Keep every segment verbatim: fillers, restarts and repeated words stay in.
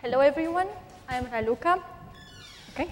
Hello, everyone. I'm Raluca. Okay.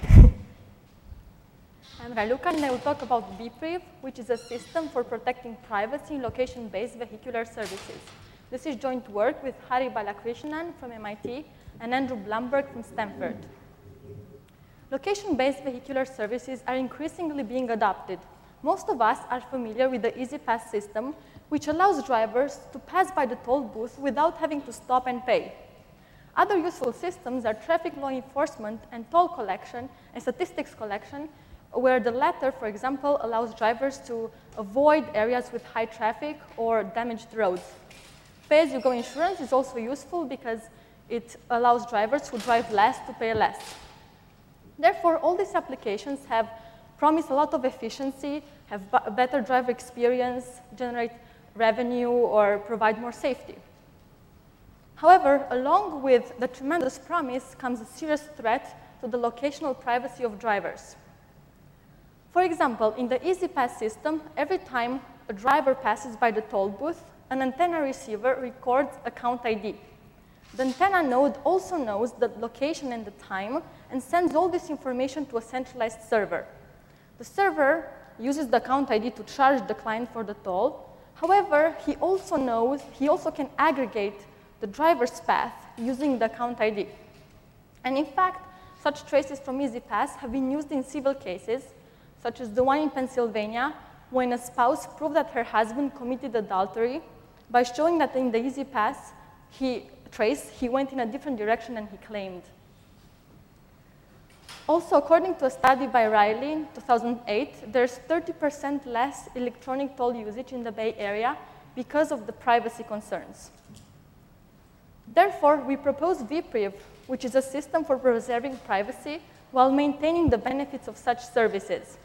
I'm Raluca, and I will talk about vPriv, which is a system for protecting privacy in location-based vehicular services. This is joint work with Hari Balakrishnan from M I T and Andrew Blumberg from Stanford. Location-based vehicular services are increasingly being adopted. Most of us are familiar with the E-ZPass system, which allows drivers to pass by the toll booth without having to stop and pay. Other useful systems are traffic law enforcement and toll collection and statistics collection, where the latter, for example, allows drivers to avoid areas with high traffic or damaged roads. Pay-as-you-go insurance is also useful because it allows drivers who drive less to pay less. Therefore, all these applications have promised a lot of efficiency, have a better driver experience, generate revenue, or provide more safety. However, along with the tremendous promise comes a serious threat to the locational privacy of drivers. For example, in the E-ZPass system, every time a driver passes by the toll booth, an antenna receiver records account I D. The antenna node also knows the location and the time and sends all this information to a centralized server. The server uses the account I D to charge the client for the toll. However, he also knows, he also can aggregate the driver's path using the account I D. And in fact, such traces from E-ZPass have been used in civil cases, such as the one in Pennsylvania, when a spouse proved that her husband committed adultery by showing that in the E-ZPass he trace, he went in a different direction than he claimed. Also, according to a study by Riley in two thousand eight, there's thirty percent less electronic toll usage in the Bay Area because of the privacy concerns. Therefore, we propose vPriv, which is a system for preserving privacy while maintaining the benefits of such services.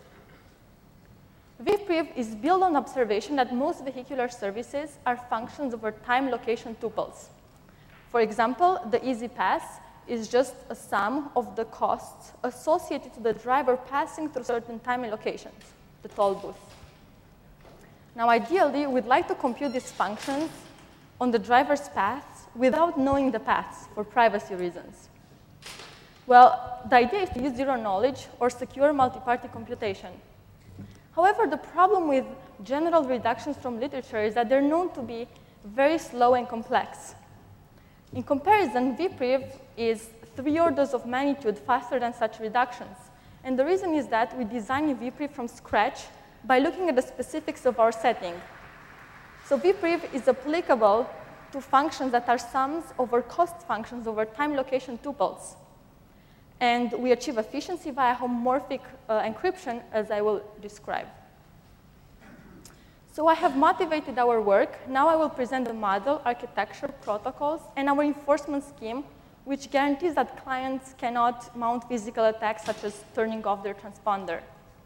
vPriv is built on observation that most vehicular services are functions over time-location tuples. For example, the E-ZPass is just a sum of the costs associated to the driver passing through certain time and locations, the toll booth. Now, ideally, we'd like to compute these functions on the driver's paths without knowing the paths for privacy reasons. Well, the idea is to use zero knowledge or secure multi-party computation. However, the problem with general reductions from literature is that they're known to be very slow and complex. In comparison, vPriv is three orders of magnitude faster than such reductions. And the reason is that we designed vPriv from scratch by looking at the specifics of our setting. So vPriv is applicable to functions that are sums over cost functions over time location tuples. And we achieve efficiency via homomorphic uh, encryption, as I will describe. So I have motivated our work. Now I will present the model, architecture, protocols, and our enforcement scheme, which guarantees that clients cannot mount physical attacks, such as turning off their transponder.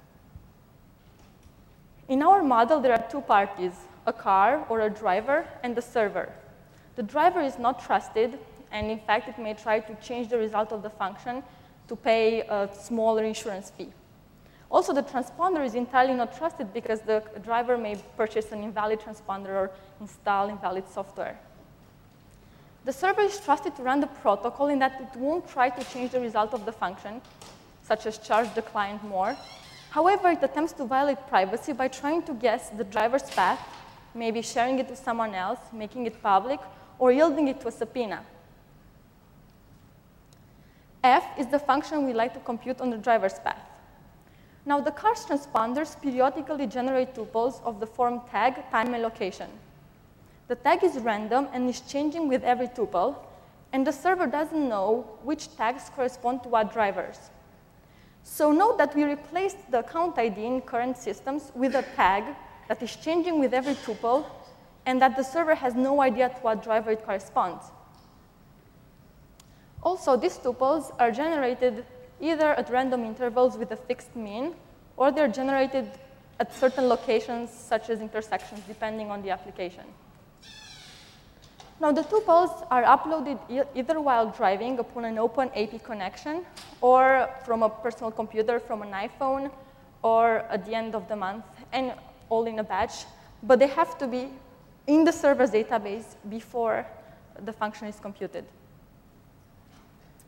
In our model, there are two parties, a car or a driver and the server. The driver is not trusted, and in fact, it may try to change the result of the function to pay a smaller insurance fee. Also, the transponder is entirely not trusted because the driver may purchase an invalid transponder or install invalid software. The server is trusted to run the protocol in that it won't try to change the result of the function, such as charge the client more. However, it attempts to violate privacy by trying to guess the driver's path, maybe sharing it with someone else, making it public, or yielding it to a subpoena. F is the function we like to compute on the driver's path. Now, the car's transponders periodically generate tuples of the form tag, time, and location. The tag is random and is changing with every tuple, and the server doesn't know which tags correspond to what drivers. So note that we replaced the account I D in current systems with a tag that is changing with every tuple, and that the server has no idea to what driver it corresponds. Also, these tuples are generated either at random intervals with a fixed mean, or they're generated at certain locations, such as intersections, depending on the application. Now, the tuples are uploaded e either while driving upon an open A P connection, or from a personal computer, from an iPhone, or at the end of the month, and all in a batch. But they have to be in the server's database before the function is computed.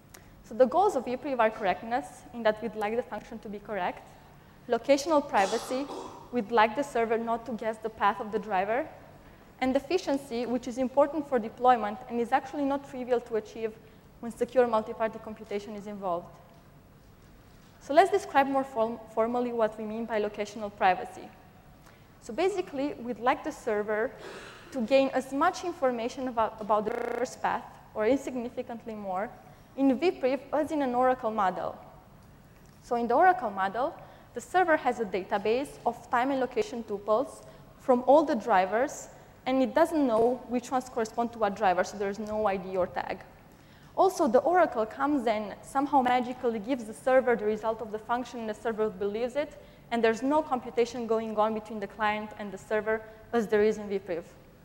So the goals of vPriv are correctness, in that we'd like the function to be correct, locational privacy, we'd like the server not to guess the path of the driver, and efficiency, which is important for deployment and is actually not trivial to achieve when secure multi-party computation is involved. So let's describe more form formally what we mean by locational privacy. So basically, we'd like the server to gain as much information about, about the server's path, or insignificantly more, in vPriv as in an Oracle model. So in the Oracle model, the server has a database of time and location tuples from all the drivers, and it doesn't know which ones correspond to what driver, so there's no I D or tag. Also, the Oracle comes and somehow magically gives the server the result of the function, and the server believes it, and there's no computation going on between the client and the server as there is in vPriv.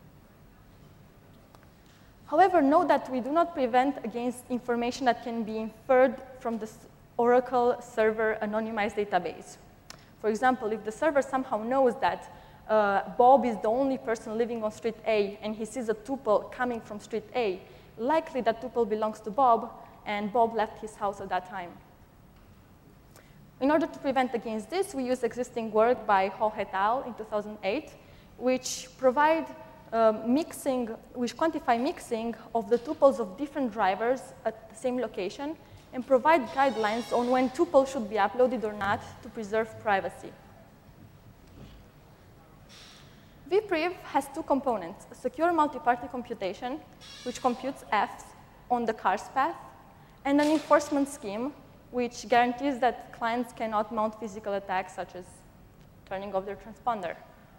However, note that we do not prevent against information that can be inferred from the Oracle server anonymized database. For example, if the server somehow knows that uh, Bob is the only person living on street A and he sees a tuple coming from street A, likely that tuple belongs to Bob and Bob left his house at that time. In order to prevent against this, we use existing work by Ho et al. In two thousand eight, which provide um, mixing, which quantify mixing of the tuples of different drivers at the same location and provide guidelines on when tuples should be uploaded or not to preserve privacy. vPriv has two components, a secure multi-party computation, which computes Fs on the car's path, and an enforcement scheme, which guarantees that clients cannot mount physical attacks, such as turning off their transponder.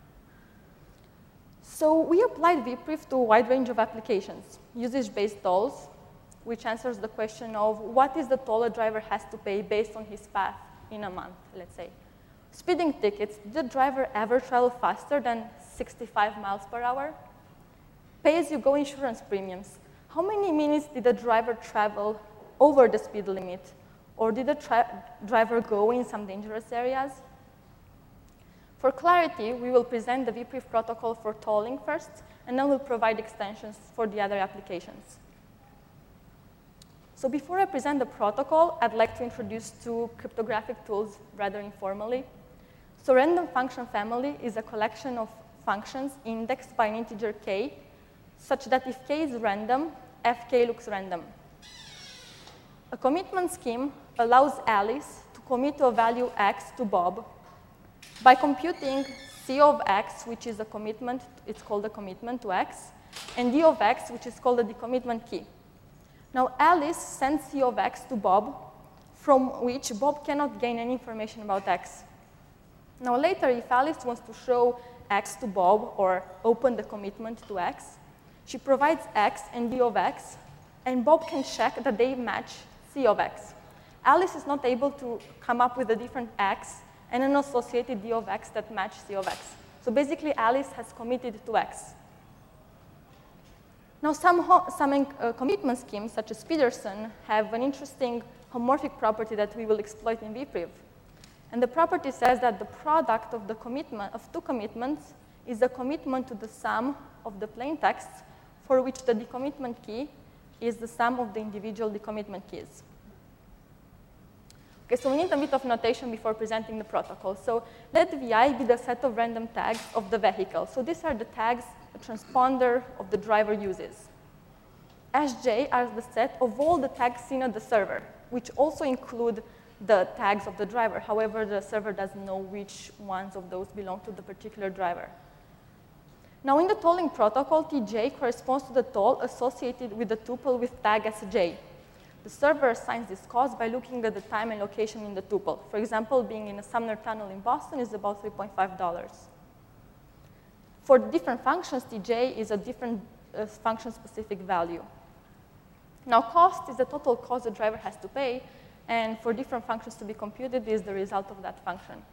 So we applied vPriv to a wide range of applications, usage-based tolls, which answers the question of what is the toll a driver has to pay based on his path in a month, let's say. Speeding tickets, did the driver ever travel faster than sixty-five miles per hour? Pay-as-you-go insurance premiums. How many minutes did the driver travel over the speed limit? Or did the driver go in some dangerous areas? For clarity, we will present the vPriv protocol for tolling first, and then we'll provide extensions for the other applications. So before I present the protocol, I'd like to introduce two cryptographic tools rather informally. So random function family is a collection of functions indexed by an integer k, such that if k is random, fk looks random. A commitment scheme allows Alice to commit to a value x to Bob by computing c of x, which is a commitment, it's called a commitment to x, and d of x, which is called a decommitment key. Now, Alice sends c of x to Bob, from which Bob cannot gain any information about x. Now, later, if Alice wants to show x to Bob or open the commitment to x, she provides x and d of x, and Bob can check that they match c of x. Alice is not able to come up with a different x and an associated d of x that match c of x. So basically, Alice has committed to x. Now, some, some uh, commitment schemes, such as Peterson, have an interesting homomorphic property that we will exploit in vPriv. And the property says that the product of the commitment of two commitments is a commitment to the sum of the plain text, for which the decommitment key is the sum of the individual decommitment keys. Okay, so we need a bit of notation before presenting the protocol. So let vi be the set of random tags of the vehicle. So these are the tags the transponder of the driver uses. Sj are the set of all the tags seen at the server, which also include the tags of the driver. However, the server doesn't know which ones of those belong to the particular driver. Now, in the tolling protocol, Tj corresponds to the toll associated with the tuple with tag Sj. The server assigns this cost by looking at the time and location in the tuple. For example, being in a Sumner tunnel in Boston is about three point five dollars. For different functions, Tj is a different uh, function-specific value. Now, cost is the total cost the driver has to pay, and for different functions to be computed is the result of that function.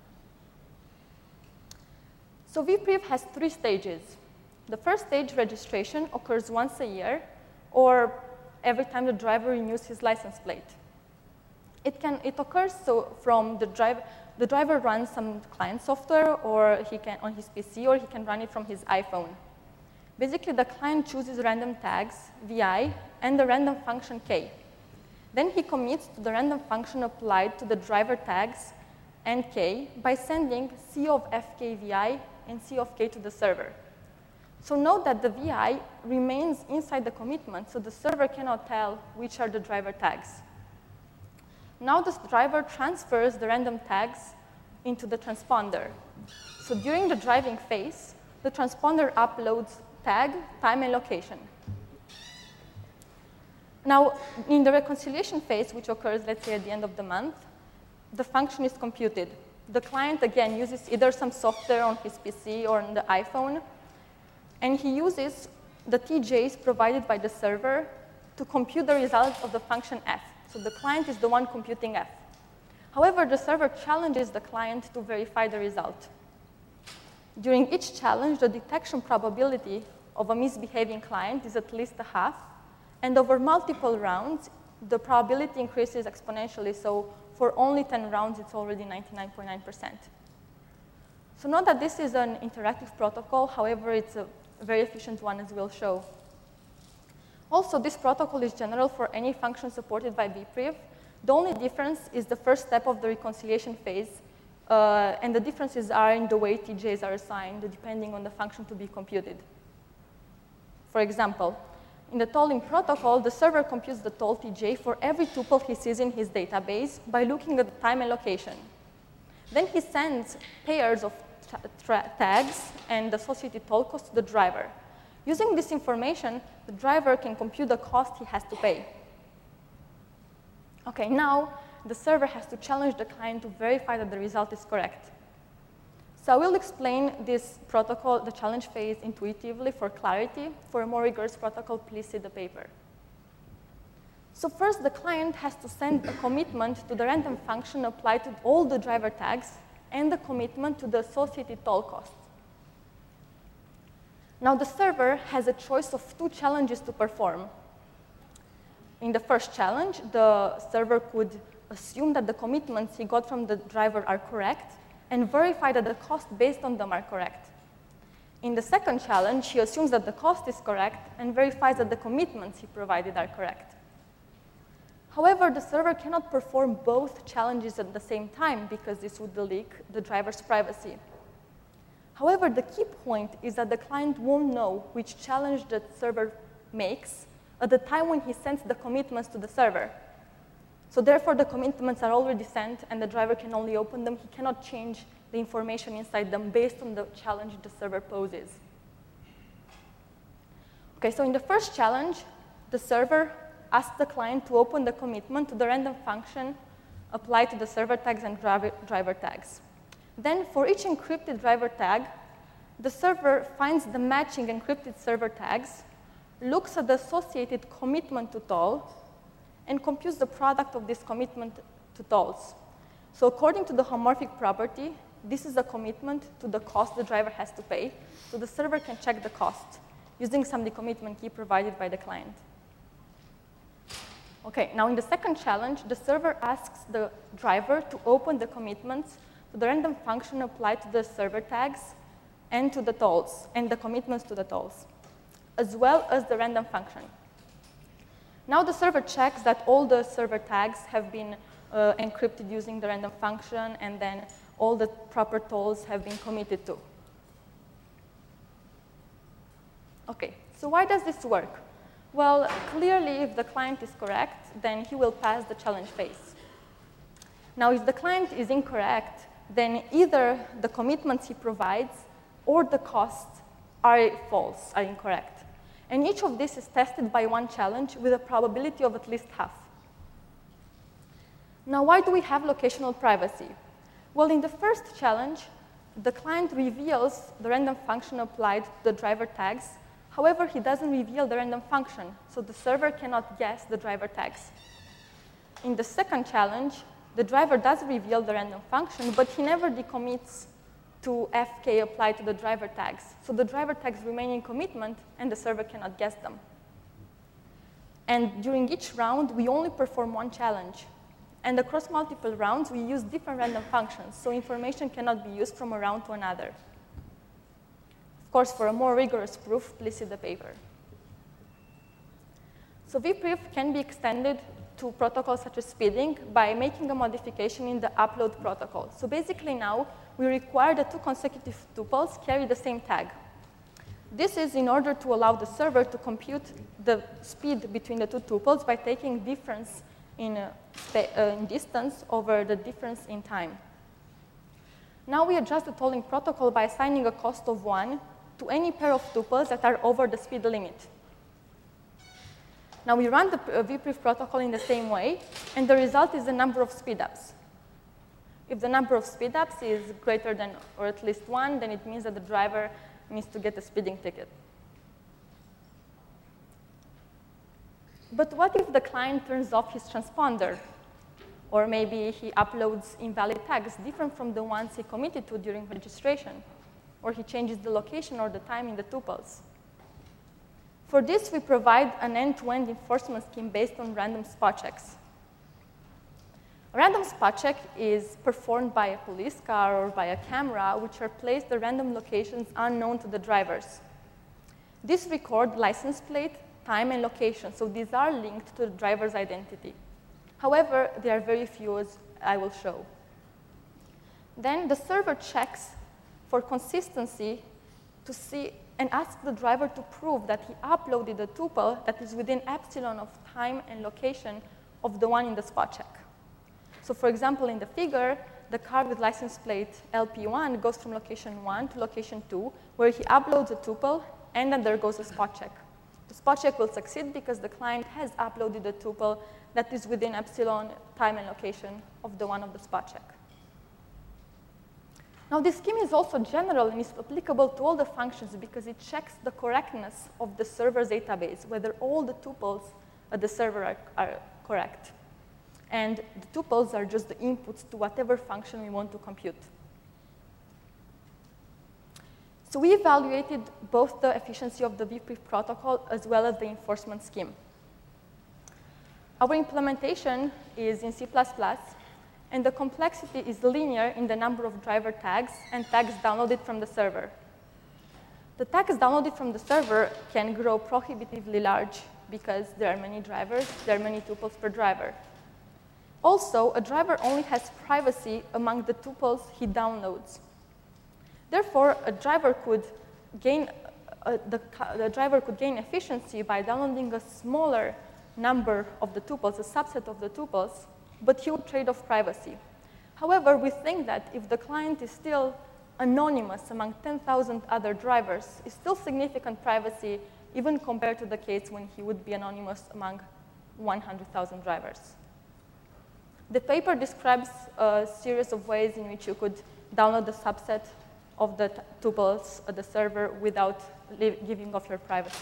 So vPriv has three stages. The first stage, registration, occurs once a year, or every time the driver renews his license plate. It, can, it occurs so from the driver, the driver runs some client software or he can, on his P C, or he can run it from his iPhone. Basically, the client chooses random tags, vi, and the random function k. Then he commits to the random function applied to the driver tags and k by sending C of fk vi and C of k to the server. So note that the vi remains inside the commitment, so the server cannot tell which are the driver tags. Now this driver transfers the random tags into the transponder. So during the driving phase, the transponder uploads tag, time, and location. Now, in the reconciliation phase, which occurs, let's say, at the end of the month, the function is computed. The client, again, uses either some software on his P C or on the iPhone, and he uses the T Js provided by the server to compute the result of the function f. So the client is the one computing f. However, the server challenges the client to verify the result. During each challenge, the detection probability of a misbehaving client is at least a half, and over multiple rounds, the probability increases exponentially. So for only ten rounds, it's already ninety-nine point nine percent. So note that this is an interactive protocol. However, it's a very efficient one, as we'll show. Also, this protocol is general for any function supported by bpriv. The only difference is the first step of the reconciliation phase, uh, and the differences are in the way T Js are assigned, depending on the function to be computed. For example, in the tolling protocol, the server computes the toll T J for every tuple he sees in his database by looking at the time and location. Then he sends pairs of tags and associated toll costs to the driver. Using this information, the driver can compute the cost he has to pay. Okay, now the server has to challenge the client to verify that the result is correct. So I will explain this protocol, the challenge phase, intuitively for clarity. For a more rigorous protocol, please see the paper. So first, the client has to send a commitment to the random function applied to all the driver tags and the commitment to the associated toll costs. Now, the server has a choice of two challenges to perform. In the first challenge, the server could assume that the commitments he got from the driver are correct and verify that the cost based on them are correct. In the second challenge, he assumes that the cost is correct and verifies that the commitments he provided are correct. However, the server cannot perform both challenges at the same time because this would leak the driver's privacy. However, the key point is that the client won't know which challenge the server makes at the time when he sends the commitments to the server. So therefore, the commitments are already sent, and the driver can only open them. He cannot change the information inside them based on the challenge the server poses. Okay, so in the first challenge, the server asks the client to open the commitment to the random function applied to the server tags and driver, driver tags. Then, for each encrypted driver tag, the server finds the matching encrypted server tags, looks at the associated commitment to toll, and computes the product of this commitment to tolls. So according to the homomorphic property, this is a commitment to the cost the driver has to pay, so the server can check the cost using some decommitment key provided by the client. Okay, now in the second challenge, the server asks the driver to open the commitments to the random function applied to the server tags and to the tolls, and the commitments to the tolls, as well as the random function. Now the server checks that all the server tags have been uh, encrypted using the random function, and then all the proper tolls have been committed to. Okay, so why does this work? Well, clearly, if the client is correct, then he will pass the challenge phase. Now, if the client is incorrect, then either the commitments he provides or the costs are false, are incorrect. And each of these is tested by one challenge with a probability of at least half. Now, why do we have locational privacy? Well, in the first challenge, the client reveals the random function applied to the driver tags. However, he doesn't reveal the random function, so the server cannot guess the driver tags. In the second challenge, the driver does reveal the random function, but he never decommits to F K applied to the driver tags. So the driver tags remain in commitment, and the server cannot guess them. And during each round, we only perform one challenge. And across multiple rounds, we use different random functions, so information cannot be used from a round to another. Of course, for a more rigorous proof, please see the paper. So bpriv can be extended to protocols such as speeding by making a modification in the upload protocol. So basically now, we require that two consecutive tuples carry the same tag. This is in order to allow the server to compute the speed between the two tuples by taking difference in, uh, uh, in distance over the difference in time. Now we adjust the tolling protocol by assigning a cost of one to any pair of tuples that are over the speed limit. Now we run the uh, vPref protocol in the same way, and the result is the number of speedups. If the number of speedups is greater than or at least one, then it means that the driver needs to get a speeding ticket. But what if the client turns off his transponder? Or maybe he uploads invalid tags different from the ones he committed to during registration. Or he changes the location or the time in the tuples. For this, we provide an end-to-end enforcement scheme based on random spot checks. A random spot check is performed by a police car or by a camera, which are placed at random locations unknown to the drivers. These record license plate, time, and location, so these are linked to the driver's identity. However, there are very few, as I will show. Then the server checks for consistency to see and asks the driver to prove that he uploaded a tuple that is within epsilon of time and location of the one in the spot check. So for example, in the figure, the car with license plate L P one goes from location one to location two, where he uploads a tuple and undergoes a spot check. The spot check will succeed because the client has uploaded a tuple that is within epsilon time and location of the one of the spot check. Now, this scheme is also general and is applicable to all the functions because it checks the correctness of the server's database, whether all the tuples at the server are, are correct. And the tuples are just the inputs to whatever function we want to compute. So we evaluated both the efficiency of the vPref protocol as well as the enforcement scheme. Our implementation is in C plus plus, and the complexity is linear in the number of driver tags and tags downloaded from the server. The tags downloaded from the server can grow prohibitively large because there are many drivers, there are many tuples per driver. Also, a driver only has privacy among the tuples he downloads. Therefore, a driver could gain, uh, the, the driver could gain efficiency by downloading a smaller number of the tuples, a subset of the tuples, but he would trade off privacy. However, we think that if the client is still anonymous among ten thousand other drivers, it's still significant privacy, even compared to the case when he would be anonymous among one hundred thousand drivers. The paper describes a series of ways in which you could download the subset of the tuples at the server without giving off your privacy.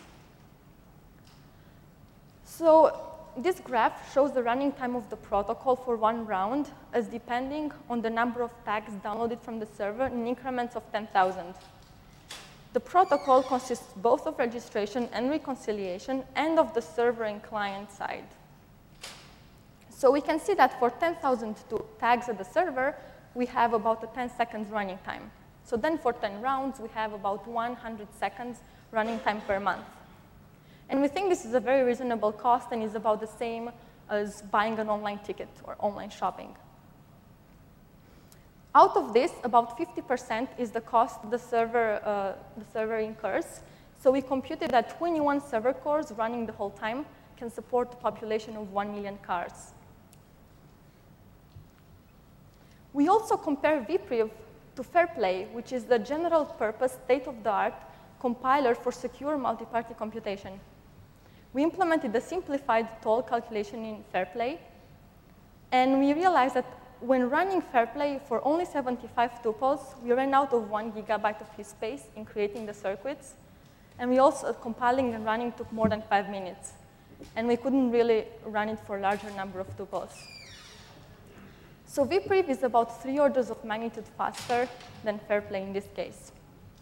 So this graph shows the running time of the protocol for one round as depending on the number of tags downloaded from the server in increments of ten thousand. The protocol consists both of registration and reconciliation and of the server and client side. So we can see that for ten thousand tags at the server, we have about a ten seconds running time. So then for ten rounds, we have about one hundred seconds running time per month. And we think this is a very reasonable cost and is about the same as buying an online ticket or online shopping. Out of this, about fifty percent is the cost the server, uh, the server incurs. So we computed that twenty-one server cores running the whole time can support a population of one million cars. We also compare vPref to Fairplay, which is the general purpose, state-of-the-art compiler for secure multi-party computation. We implemented the simplified toll calculation in Fairplay, and we realized that when running Fairplay for only seventy-five tuples, we ran out of one gigabyte of his space in creating the circuits, and we also, compiling and running took more than five minutes, and we couldn't really run it for a larger number of tuples. So vPref is about three orders of magnitude faster than Fairplay in this case.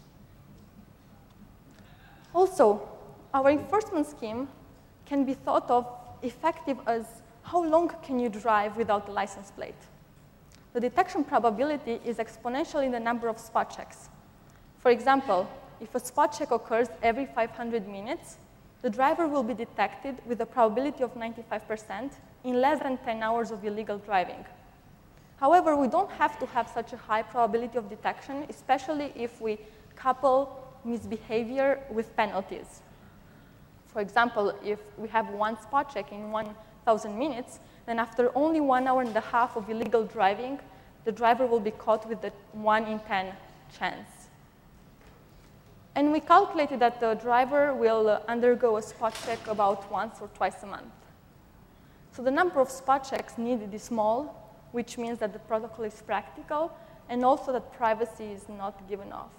Also, our enforcement scheme can be thought of effective as how long can you drive without a license plate. The detection probability is exponential in the number of spot checks. For example, if a spot check occurs every five hundred minutes, the driver will be detected with a probability of ninety-five percent in less than ten hours of illegal driving. However, we don't have to have such a high probability of detection, especially if we couple misbehavior with penalties. For example, if we have one spot check in one thousand minutes, then after only one hour and a half of illegal driving, the driver will be caught with the one in ten chance. And we calculated that the driver will uh, undergo a spot check about once or twice a month. So the number of spot checks needed is small, which means that the protocol is practical, and also that privacy is not given off.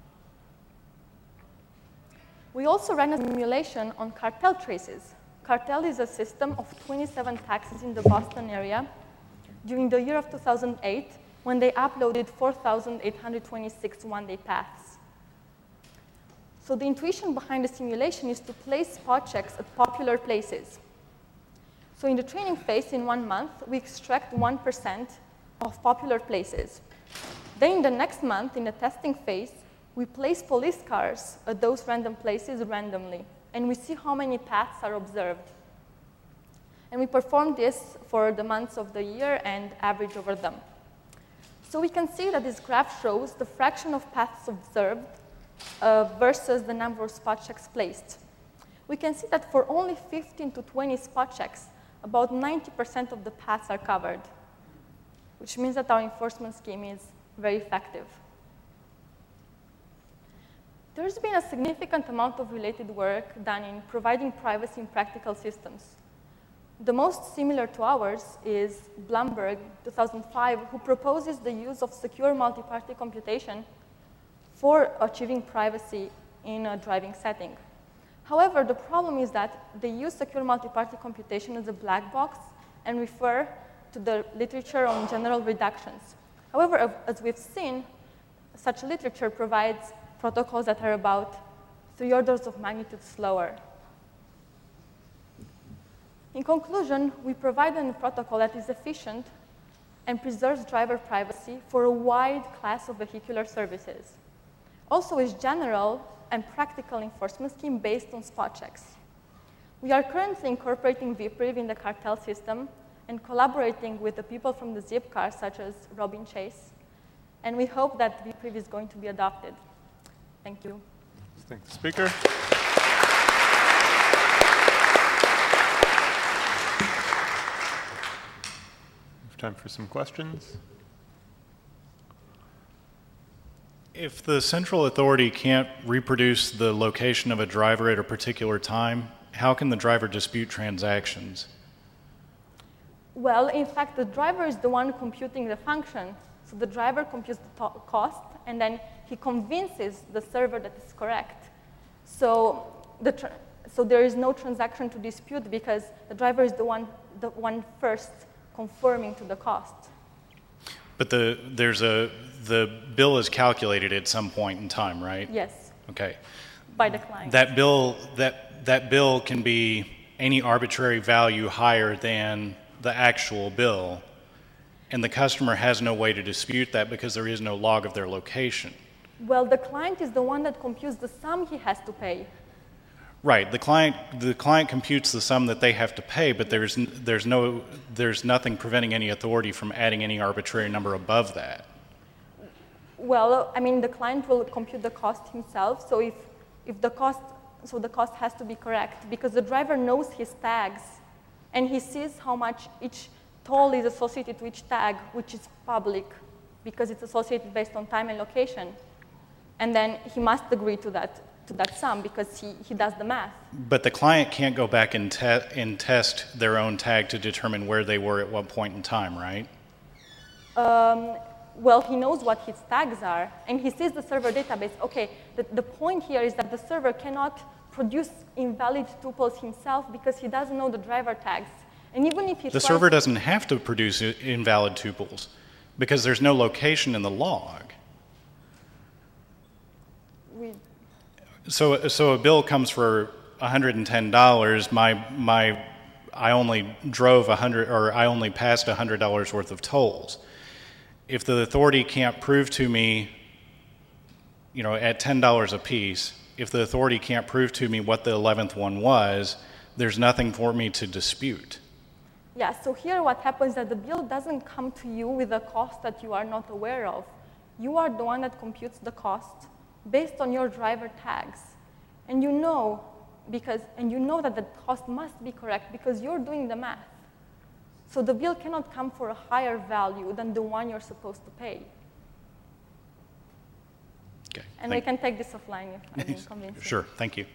We also ran a simulation on cartel traces. Cartel is a system of twenty-seven taxis in the Boston area during the year of two thousand eight, when they uploaded four thousand eight hundred twenty-six one-day paths. So the intuition behind the simulation is to place spot checks at popular places. So in the training phase, in one month, we extract one percent of popular places. Then in the next month, in the testing phase, we place police cars at those random places randomly, and we see how many paths are observed. And we perform this for the months of the year and average over them. So we can see that this graph shows the fraction of paths observed uh, versus the number of spot checks placed. We can see that for only fifteen to twenty spot checks, about ninety percent of the paths are covered, which means that our enforcement scheme is very effective. There's been a significant amount of related work done in providing privacy in practical systems. The most similar to ours is Blumberg, two thousand five, who proposes the use of secure multi-party computation for achieving privacy in a driving setting. However, the problem is that they use secure multi-party computation as a black box and refer to the literature on general reductions. However, as we've seen, such literature provides protocols that are about three orders of magnitude slower. In conclusion, we provide a protocol that is efficient and preserves driver privacy for a wide class of vehicular services. Also, is general and practical enforcement scheme based on spot checks. We are currently incorporating V P R I V in the cartel system and collaborating with the people from the Zipcar, such as Robin Chase, and we hope that V P R I V is going to be adopted. Thank you. Thank the speaker. We have time for some questions. If the central authority can't reproduce the location of a driver at a particular time, how can the driver dispute transactions? Well, in fact, the driver is the one computing the function. So the driver computes the cost, and then he convinces the server that it's correct. So, the tra so there is no transaction to dispute because the driver is the one, the one first confirming to the cost. But the, there's a, the bill is calculated at some point in time, right? Yes. Okay. By the client. That bill, that, that bill can be any arbitrary value higher than the actual bill, and the customer has no way to dispute that because there is no log of their location. Well, the client is the one that computes the sum he has to pay. Right. The client, the client computes the sum that they have to pay, but there's, there's, no, there's nothing preventing any authority from adding any arbitrary number above that. Well, I mean, the client will compute the cost himself, so if, if the cost, so the cost has to be correct, because the driver knows his tags, and he sees how much each toll is associated to each tag, which is public, because it's associated based on time and location. And then he must agree to that, to that sum, because he, he does the math. But the client can't go back and, te and test their own tag to determine where they were at what point in time, right? Um, well, he knows what his tags are, and he sees the server database. Okay, the, the point here is that the server cannot produce invalid tuples himself because he doesn't know the driver tags. And even if he The server doesn't have to produce invalid tuples because there's no location in the log. We, so, so a bill comes for one hundred ten dollars. My, my, I only drove one hundred, or I only passed one hundred dollars worth of tolls. If the authority can't prove to me, you know, at ten dollars a piece, if the authority can't prove to me what the eleventh one was, there's nothing for me to dispute. Yeah, so here what happens is that the bill doesn't come to you with a cost that you are not aware of. You are the one that computes the cost based on your driver tags. And you know, because, and you know that the cost must be correct because you're doing the math. So the bill cannot come for a higher value than the one you're supposed to pay. Okay. And we can take this offline if I'm inconvenienced. Sure, thank you.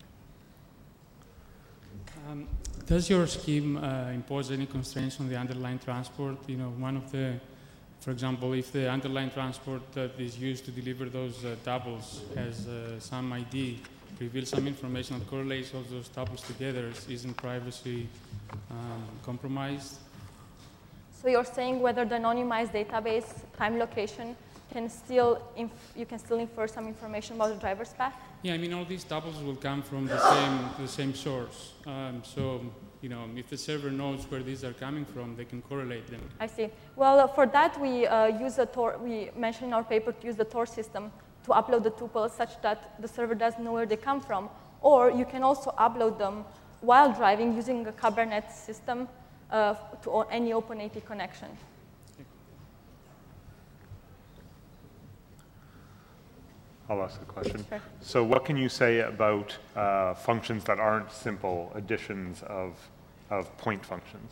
Um, does your scheme uh, impose any constraints on the underlying transport? You know, one of the, for example, if the underlying transport that is used to deliver those uh, doubles has uh, some I D, reveals some information that correlates all those doubles together, isn't privacy um, compromised? So you're saying whether the anonymized database, time, location, can still inf you can still infer some information about the driver's path? Yeah, I mean, all these doubles will come from the same the same source. Um, so, you know, if the server knows where these are coming from, they can correlate them. I see. Well, uh, for that we uh, use a Tor. We mentioned in our paper to use the Tor system to upload the tuples such that the server doesn't know where they come from. Or you can also upload them while driving using a Kubernetes system uh, to any OpenAP connection. I'll ask a question. Sure. So what can you say about uh, functions that aren't simple additions of, of point functions?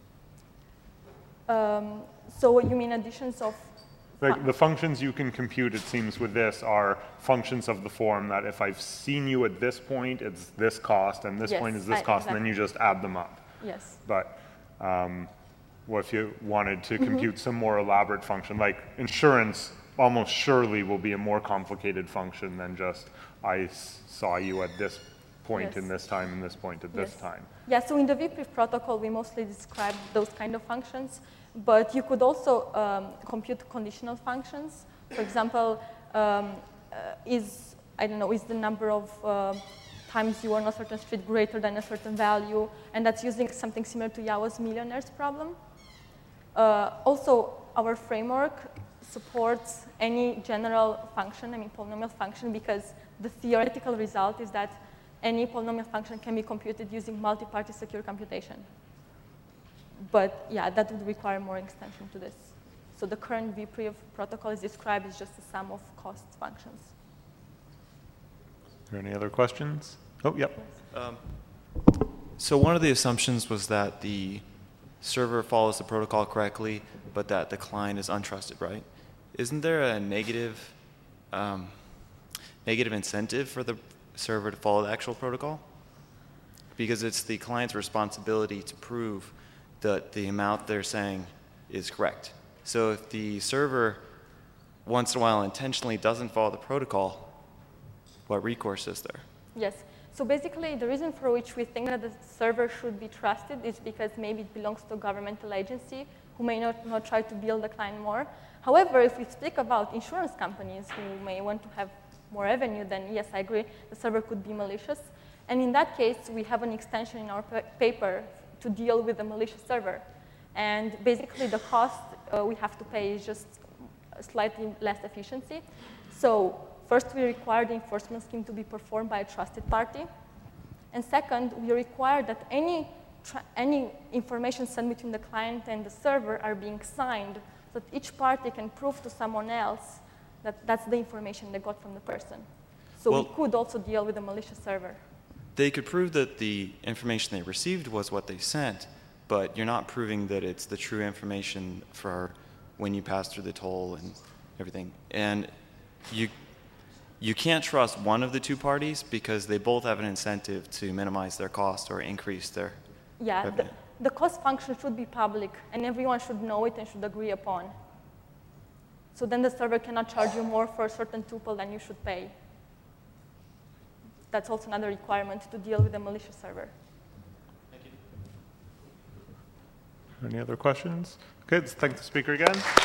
Um, so you mean additions of? Like the functions you can compute, it seems, with this are functions of the form that if I've seen you at this point, it's this cost, and this Yes, point is this I- cost, exactly. and then you just add them up. Yes. But um, what if you wanted to Mm-hmm. compute some more elaborate function, like insurance almost surely will be a more complicated function than just I s- saw you at this point Yes. in this time and this point at this Yes. time. Yeah, so in the V P R I F protocol, we mostly describe those kind of functions, but you could also um, compute conditional functions. For example, um, uh, is, I don't know, is the number of uh, times you are on a certain street greater than a certain value, and that's using something similar to Yao's millionaires problem. Uh, also, our framework supports any general function, I mean polynomial function, because the theoretical result is that any polynomial function can be computed using multi-party secure computation. But yeah, that would require more extension to this. So the current V P R I F protocol is described as just a sum of cost functions. Are there any other questions? Oh, yep. Um, so one of the assumptions was that the server follows the protocol correctly, but that the client is untrusted, right? Isn't there a negative, um, negative incentive for the server to follow the actual protocol? Because it's the client's responsibility to prove that the amount they're saying is correct. So if the server once in a while intentionally doesn't follow the protocol, what recourse is there? Yes. So basically, the reason for which we think that the server should be trusted is because maybe it belongs to a governmental agency who may not, not try to bill the client more. However, if we speak about insurance companies who may want to have more revenue, then yes, I agree, the server could be malicious. And in that case, we have an extension in our pa paper to deal with the malicious server. And basically, the cost uh, we have to pay is just slightly less efficiency. So first, we require the enforcement scheme to be performed by a trusted party. And second, we require that any, any information sent between the client and the server are being signed so that each party can prove to someone else that that's the information they got from the person. So Well, we could also deal with a malicious server. They could prove that the information they received was what they sent, but you're not proving that it's the true information for when you pass through the toll and everything. And you, you can't trust one of the two parties because they both have an incentive to minimize their cost or increase their Yeah, the, revenue. the cost function should be public, and everyone should know it and should agree upon. So then the server cannot charge you more for a certain tuple than you should pay. That's also another requirement to deal with a malicious server. Any other questions? Okay, let's thank the speaker again.